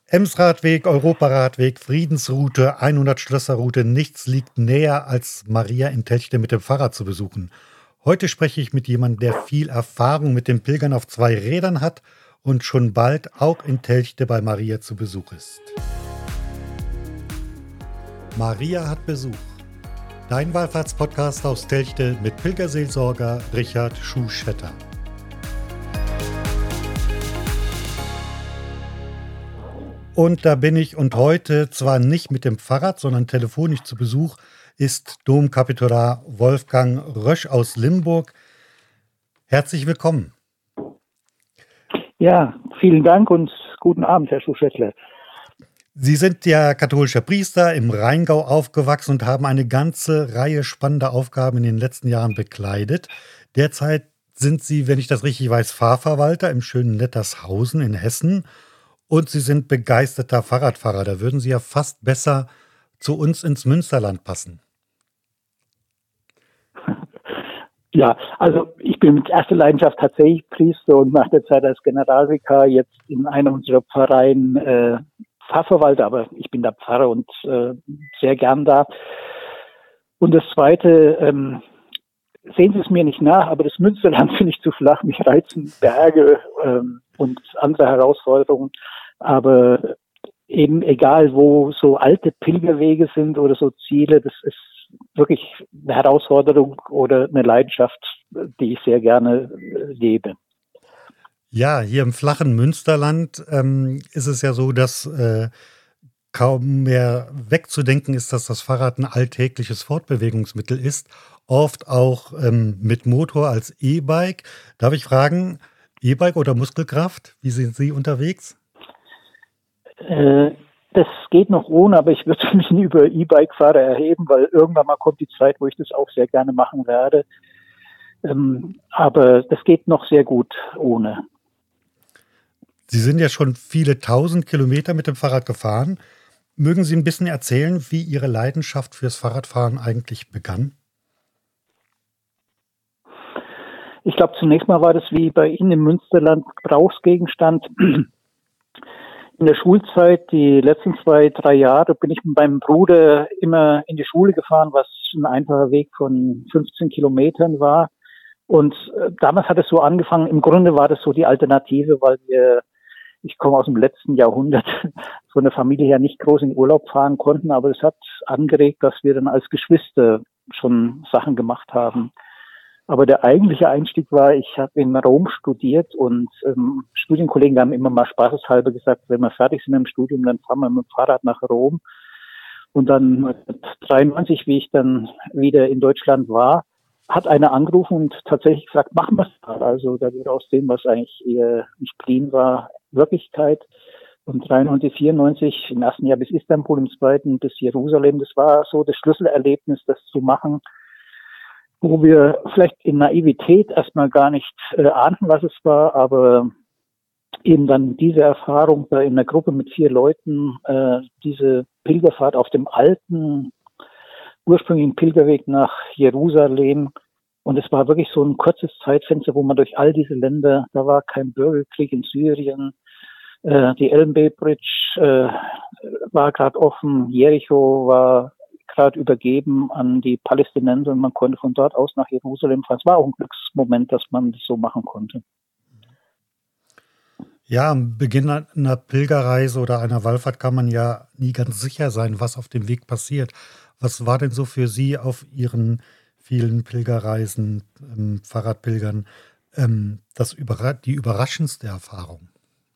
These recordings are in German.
Emsradweg, Europaradweg, Friedensroute, 100 Schlösserroute. Nichts liegt näher, als Maria in Telchte mit dem Fahrrad zu besuchen. Heute spreche ich mit jemandem, der viel Erfahrung mit dem Pilgern auf 2 Rädern hat und schon bald auch in Telchte bei Maria zu Besuch ist. Maria hat Besuch. Dein Wallfahrtspodcast aus Telchte mit Pilgerseelsorger Richard Schuschetter. Und da bin ich und heute zwar nicht mit dem Fahrrad, sondern telefonisch zu Besuch ist Domkapitular Wolfgang Rösch aus Limburg. Herzlich willkommen. Ja, vielen Dank und guten Abend, Herr Schuschettler. Sie sind ja katholischer Priester im Rheingau aufgewachsen und haben eine ganze Reihe spannender Aufgaben in den letzten Jahren bekleidet. Derzeit sind Sie, wenn ich das richtig weiß, Pfarrverwalter im schönen Nettershausen in Hessen. Und Sie sind begeisterter Fahrradfahrer. Da würden Sie ja fast besser zu uns ins Münsterland passen. Ja, also ich bin mit erster Leidenschaft tatsächlich Priester und nach der Zeit als Generalvikar jetzt in einer unserer Pfarreien Pfarrverwalter, aber ich bin da Pfarrer und sehr gern da. Und das Zweite, sehen Sie es mir nicht nach, aber das Münsterland finde ich zu flach. Mich reizen Berge und andere Herausforderungen. Aber eben egal, wo so alte Pilgerwege sind oder so Ziele, das ist wirklich eine Herausforderung oder eine Leidenschaft, die ich sehr gerne lebe. Ja, hier im flachen Münsterland ist es ja so, dass kaum mehr wegzudenken ist, dass das Fahrrad ein alltägliches Fortbewegungsmittel ist. Oft auch mit Motor als E-Bike. Darf ich fragen, E-Bike oder Muskelkraft? Wie sind Sie unterwegs? Das geht noch ohne, aber ich würde mich nie über E-Bike-Fahrer erheben, weil irgendwann mal kommt die Zeit, wo ich das auch sehr gerne machen werde. Aber das geht noch sehr gut ohne. Sie sind ja schon viele tausend Kilometer mit dem Fahrrad gefahren. Mögen Sie ein bisschen erzählen, wie Ihre Leidenschaft fürs Fahrradfahren eigentlich begann? Ich glaube, zunächst mal war das wie bei Ihnen im Münsterland Gebrauchsgegenstand. In der Schulzeit, die letzten 2-3 Jahre, bin ich mit meinem Bruder immer in die Schule gefahren, was ein einfacher Weg von 15 Kilometern war. Und damals hat es so angefangen, im Grunde war das so die Alternative, weil ich komme aus dem letzten Jahrhundert, von der Familie her nicht groß in Urlaub fahren konnten, aber es hat angeregt, dass wir dann als Geschwister schon Sachen gemacht haben. Aber der eigentliche Einstieg war, ich habe in Rom studiert und Studienkollegen haben immer mal spaßeshalber gesagt, wenn wir fertig sind mit dem Studium, dann fahren wir mit dem Fahrrad nach Rom. Und dann 1993, wie ich dann wieder in Deutschland war, hat einer angerufen und tatsächlich gesagt, machen wir es mal. Also da wird aus dem, was eigentlich eher nicht clean war, Wirklichkeit. Und 93, 94, im ersten Jahr bis Istanbul, im zweiten bis Jerusalem, das war so das Schlüsselerlebnis, das zu machen, wo wir vielleicht in Naivität erstmal gar nicht ahnten, was es war, aber eben dann diese Erfahrung da in einer Gruppe mit 4 Leuten, diese Pilgerfahrt auf dem alten, ursprünglichen Pilgerweg nach Jerusalem. Und es war wirklich so ein kurzes Zeitfenster, wo man durch all diese Länder, da war kein Bürgerkrieg in Syrien, die Elm-Bay Bridge war gerade offen, Jericho war gerade übergeben an die Palästinenser und man konnte von dort aus nach Jerusalem fahren. Es war auch ein Glücksmoment, dass man das so machen konnte. Ja, am Beginn einer Pilgerreise oder einer Wallfahrt kann man ja nie ganz sicher sein, was auf dem Weg passiert. Was war denn so für Sie auf Ihren vielen Pilgerreisen, Fahrradpilgern, die überraschendste Erfahrung?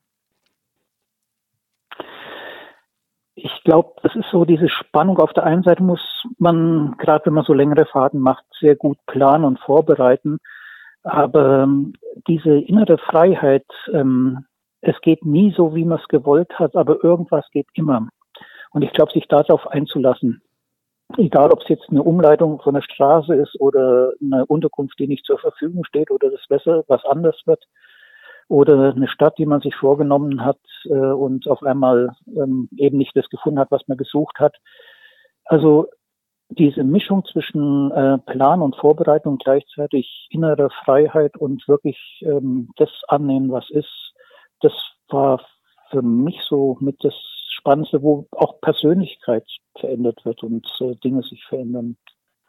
Ich glaube, das ist so diese Spannung. Auf der einen Seite muss man, gerade wenn man so längere Fahrten macht, sehr gut planen und vorbereiten. Aber diese innere Freiheit, es geht nie so, wie man es gewollt hat, aber irgendwas geht immer. Und ich glaube, sich darauf einzulassen, egal ob es jetzt eine Umleitung von der Straße ist oder eine Unterkunft, die nicht zur Verfügung steht oder das Wetter, was anders wird, oder eine Stadt, die man sich vorgenommen hat und auf einmal eben nicht das gefunden hat, was man gesucht hat. Also diese Mischung zwischen Plan und Vorbereitung, gleichzeitig innere Freiheit und wirklich das annehmen, was ist, das war für mich so mit das Spannendste, wo auch Persönlichkeit verändert wird und Dinge sich verändern.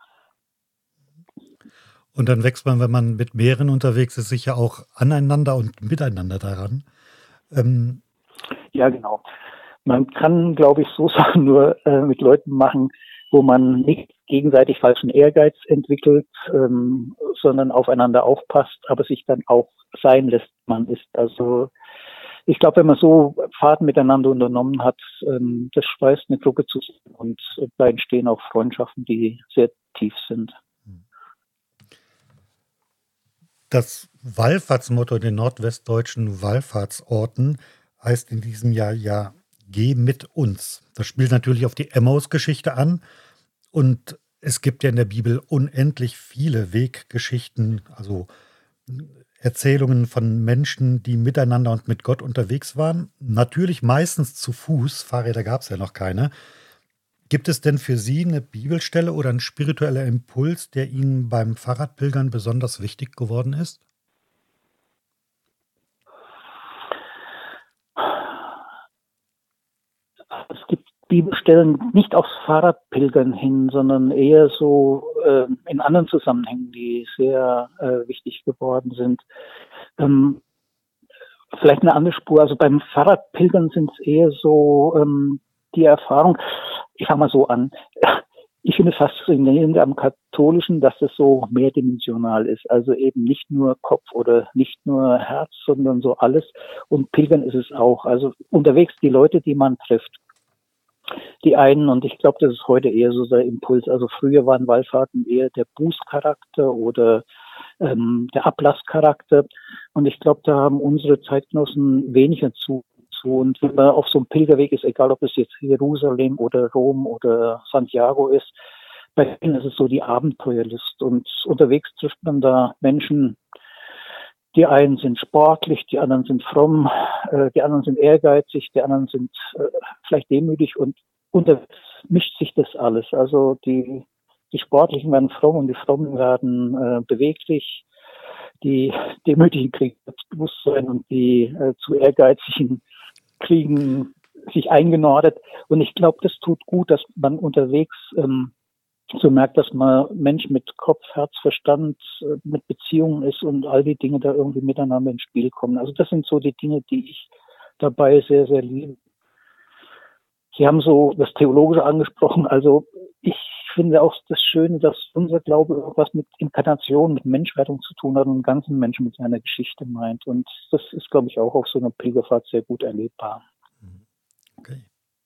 Und dann wächst man, wenn man mit mehreren unterwegs ist, sicher auch aneinander und miteinander daran. Ähm, Ja, genau. Man kann, glaube ich, so Sachen nur mit Leuten machen, wo man nicht gegenseitig falschen Ehrgeiz entwickelt, sondern aufeinander aufpasst, aber sich dann auch sein lässt, man ist. Also ich glaube, wenn man so Fahrten miteinander unternommen hat, das schweißt eine Gruppe zusammen und da entstehen auch Freundschaften, die sehr tief sind. Das Wallfahrtsmotto in den nordwestdeutschen Wallfahrtsorten heißt in diesem Jahr ja Geh mit uns. Das spielt natürlich auf die Emmaus-Geschichte an und es gibt ja in der Bibel unendlich viele Weggeschichten, also Erzählungen von Menschen, die miteinander und mit Gott unterwegs waren. Natürlich meistens zu Fuß, Fahrräder gab es ja noch keine. Gibt es denn für Sie eine Bibelstelle oder ein spiritueller Impuls, der Ihnen beim Fahrradpilgern besonders wichtig geworden ist? Es gibt Bibelstellen nicht aufs Fahrradpilgern hin, sondern eher so in anderen Zusammenhängen, die sehr wichtig geworden sind. Ähm, Vielleicht eine andere Spur. Also beim Fahrradpilgern sind es eher so die Erfahrung, ich fange mal so an. Ich finde es faszinierend am Katholischen, dass es so mehrdimensional ist. Also eben nicht nur Kopf oder nicht nur Herz, sondern so alles. Und Pilgern ist es auch. Also unterwegs die Leute, die man trifft. Die einen, und ich glaube, das ist heute eher so der Impuls. Also früher waren Wallfahrten eher der Bußcharakter oder der Ablasscharakter. Und ich glaube, da haben unsere Zeitgenossen weniger zu. Und wenn man auf so einem Pilgerweg ist, egal ob es jetzt Jerusalem oder Rom oder Santiago ist, bei ihnen ist es so die Abenteuerlust. Und unterwegs trifft man da Menschen, die einen sind sportlich, die anderen sind fromm, die anderen sind ehrgeizig, die anderen sind vielleicht demütig und unterwegs mischt sich das alles. Also die Sportlichen werden fromm und die Frommen werden beweglich. Die Demütigen kriegen Selbstbewusstsein und die zu Ehrgeizigen kriegen sich eingenordet. Und ich glaube, das tut gut, dass man unterwegs so merkt, dass man Mensch mit Kopf, Herz, Verstand, mit Beziehungen ist und all die Dinge da irgendwie miteinander ins Spiel kommen. Also das sind so die Dinge, die ich dabei sehr, sehr liebe. Sie haben so das Theologische angesprochen. Also ich finde auch das Schöne, dass unser Glaube irgendwas mit Inkarnation, mit Menschwerdung zu tun hat und einen ganzen Menschen mit seiner Geschichte meint. Und das ist, glaube ich, auch auf so einer Pilgerfahrt sehr gut erlebbar. Okay.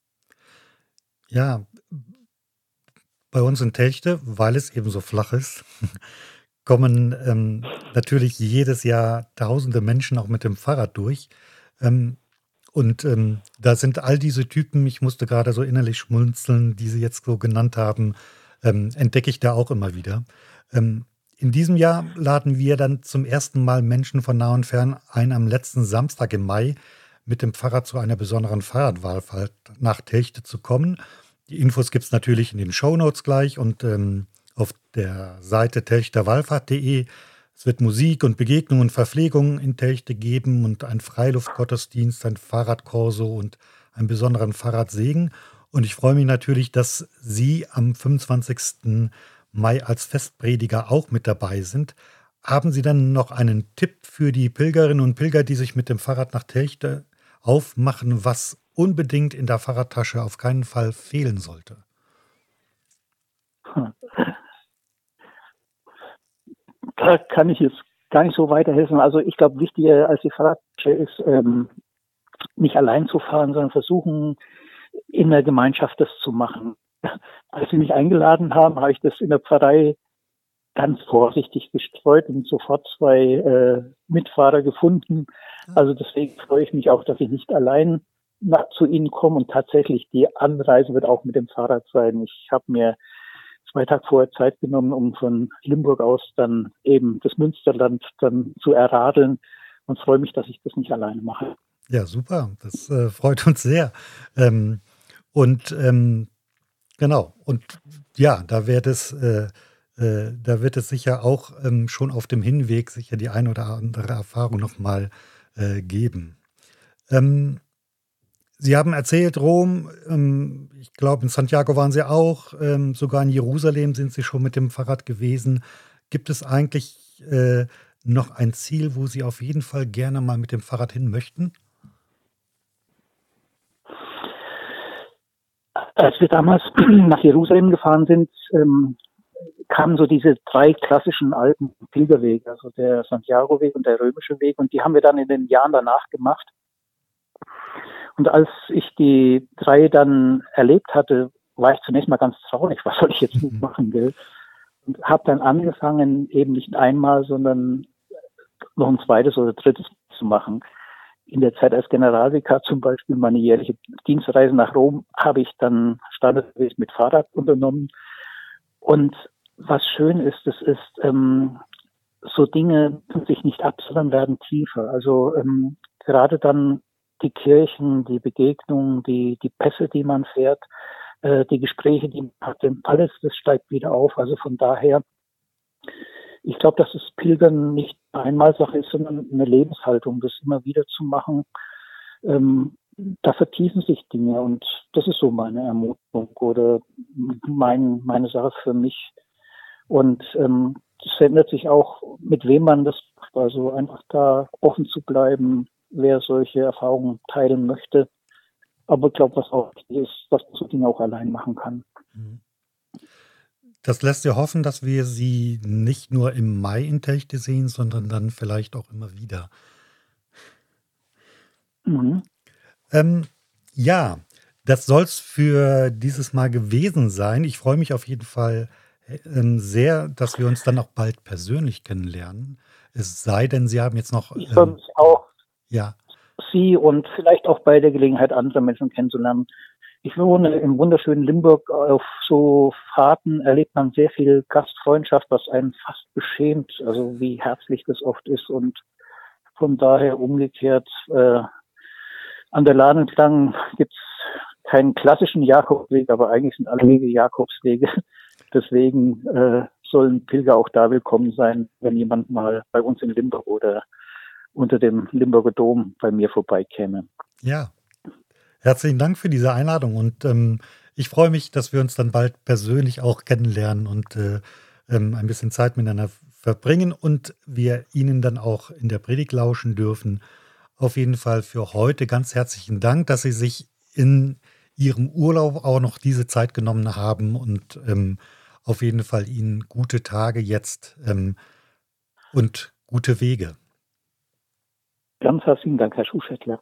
Ja, bei uns in Telchte, weil es eben so flach ist, kommen natürlich jedes Jahr tausende Menschen auch mit dem Fahrrad durch. Ähm, da sind all diese Typen, ich musste gerade so innerlich schmunzeln, die Sie jetzt so genannt haben, entdecke ich da auch immer wieder. In diesem Jahr laden wir dann zum ersten Mal Menschen von nah und fern ein, am letzten Samstag im Mai mit dem Fahrrad zu einer besonderen Fahrradwallfahrt nach Telchte zu kommen. Die Infos gibt es natürlich in den Shownotes gleich und auf der Seite telchterwallfahrt.de. Es wird Musik und Begegnungen und Verpflegung in Telchte geben und ein Freiluftgottesdienst, ein Fahrradkorso und einen besonderen Fahrradsegen. Und ich freue mich natürlich, dass Sie am 25. Mai als Festprediger auch mit dabei sind. Haben Sie dann noch einen Tipp für die Pilgerinnen und Pilger, die sich mit dem Fahrrad nach Telchte aufmachen, was unbedingt in der Fahrradtasche auf keinen Fall fehlen sollte? Da kann ich jetzt gar nicht so weiterhelfen. Also ich glaube, wichtiger als die Fahrradtasche ist, nicht allein zu fahren, sondern versuchen, in der Gemeinschaft das zu machen. Als sie mich eingeladen haben, habe ich das in der Pfarrei ganz vorsichtig gestreut und sofort zwei Mitfahrer gefunden. Also deswegen freue ich mich auch, dass ich nicht allein zu Ihnen komme und tatsächlich die Anreise wird auch mit dem Fahrrad sein. Ich habe mir 2 Tage vorher Zeit genommen, um von Limburg aus dann eben das Münsterland dann zu erradeln und freue mich, dass ich das nicht alleine mache. Ja, super. Das freut uns sehr. Ähm, und genau. Und ja, da wird es sicher auch schon auf dem Hinweg sicher die ein oder andere Erfahrung nochmal geben. Ähm, Sie haben erzählt, Rom, ich glaube, in Santiago waren Sie auch, sogar in Jerusalem sind Sie schon mit dem Fahrrad gewesen. Gibt es eigentlich noch ein Ziel, wo Sie auf jeden Fall gerne mal mit dem Fahrrad hin möchten? Als wir damals nach Jerusalem gefahren sind, kamen so diese 3 klassischen alten Pilgerwege, also der Santiago-Weg und der römische Weg, und die haben wir dann in den Jahren danach gemacht. Und als ich die 3 dann erlebt hatte, war ich zunächst mal ganz traurig, was soll ich jetzt machen, will. Und habe dann angefangen, eben nicht einmal, sondern noch ein zweites oder drittes zu machen. In der Zeit als Generalvikar zum Beispiel, meine jährliche Dienstreise nach Rom, habe ich dann standardmäßig mit Fahrrad unternommen. Und was schön ist, das ist, so Dinge tun sich nicht ab, sondern werden tiefer. Also gerade dann die Kirchen, die Begegnungen, die Pässe, die man fährt, die Gespräche, die man hat, alles, das steigt wieder auf. Also von daher, ich glaube, dass das Pilgern nicht eine Einmalsache ist, sondern eine Lebenshaltung, das immer wieder zu machen. Da vertiefen sich Dinge, und das ist so meine Ermutigung oder meine Sache für mich. Und das ändert sich auch, mit wem man das macht. Also einfach da offen zu bleiben, wer solche Erfahrungen teilen möchte. Aber ich glaube, was auch wichtig ist, dass man so Dinge auch allein machen kann. Das lässt ja hoffen, dass wir Sie nicht nur im Mai in Telchte sehen, sondern dann vielleicht auch immer wieder. Mhm. Ja, das soll es für dieses Mal gewesen sein. Ich freue mich auf jeden Fall sehr, dass wir uns dann auch bald persönlich kennenlernen. Es sei denn, Sie haben jetzt noch. Ich freue mich auch, Ja, Sie und vielleicht auch bei der Gelegenheit, andere Menschen kennenzulernen. Ich wohne im wunderschönen Limburg. Auf so Fahrten erlebt man sehr viel Gastfreundschaft, was einen fast beschämt, also wie herzlich das oft ist. Und von daher umgekehrt, an der Lahn entlang gibt es keinen klassischen Jakobsweg, aber eigentlich sind alle Wege Jakobswege. Deswegen sollen Pilger auch da willkommen sein, wenn jemand mal bei uns in Limburg oder unter dem Limburger Dom bei mir vorbeikäme. ja. Herzlichen Dank für diese Einladung, und ich freue mich, dass wir uns dann bald persönlich auch kennenlernen und ein bisschen Zeit miteinander verbringen und wir Ihnen dann auch in der Predigt lauschen dürfen. Auf jeden Fall für heute ganz herzlichen Dank, dass Sie sich in Ihrem Urlaub auch noch diese Zeit genommen haben, und auf jeden Fall Ihnen gute Tage jetzt und gute Wege. Ganz herzlichen Dank, Herr Schuhschättler.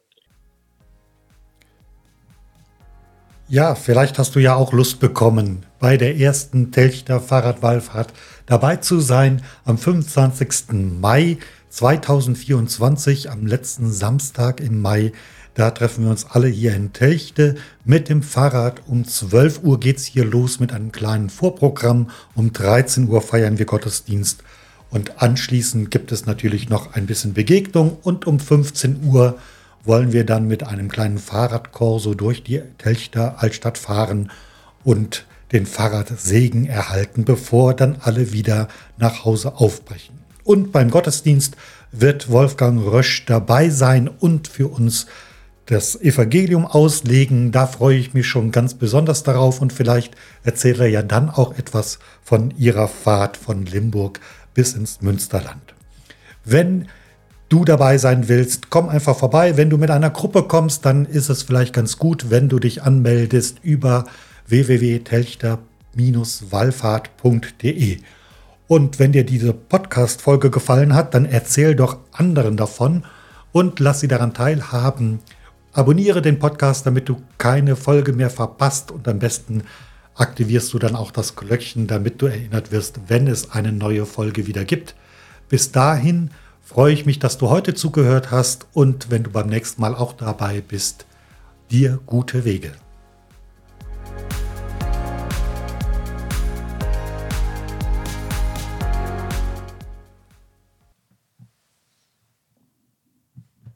Ja, vielleicht hast du ja auch Lust bekommen, bei der ersten Telchter Fahrradwallfahrt dabei zu sein am 25. Mai 2024, am letzten Samstag im Mai. Da treffen wir uns alle hier in Telchte mit dem Fahrrad. Um 12 Uhr geht es hier los mit einem kleinen Vorprogramm. Um 13 Uhr feiern wir Gottesdienst. Und anschließend gibt es natürlich noch ein bisschen Begegnung. Und um 15 Uhr wollen wir dann mit einem kleinen Fahrradkorso durch die Telchter Altstadt fahren und den Fahrradsegen erhalten, bevor dann alle wieder nach Hause aufbrechen. Und beim Gottesdienst wird Wolfgang Rösch dabei sein und für uns das Evangelium auslegen. Da freue ich mich schon ganz besonders darauf, und vielleicht erzählt er ja dann auch etwas von ihrer Fahrt von Limburg bis ins Münsterland. Wenn du dabei sein willst, komm einfach vorbei. Wenn du mit einer Gruppe kommst, dann ist es vielleicht ganz gut, wenn du dich anmeldest über www.telchter-wallfahrt.de. Und wenn dir diese Podcast-Folge gefallen hat, dann erzähl doch anderen davon und lass sie daran teilhaben. Abonniere den Podcast, damit du keine Folge mehr verpasst, und am besten aktivierst du dann auch das Glöckchen, damit du erinnert wirst, wenn es eine neue Folge wieder gibt. Bis dahin freue ich mich, dass du heute zugehört hast, und wenn du beim nächsten Mal auch dabei bist, dir gute Wege.